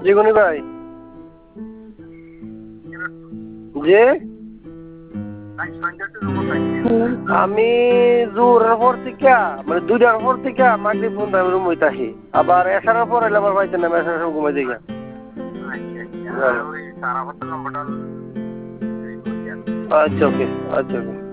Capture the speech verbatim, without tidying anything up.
জীবনী ভাই যে আমি জোরের পর থেকে মানে দুইটার পর থেকে মাগরিব পর্যন্ত আমি রুম হইতে আসি আবার এসার পর এলে আমার পাইতেন না এসার সময় ঘুমাই দিই আচ্ছা ওকে আচ্ছা ওকে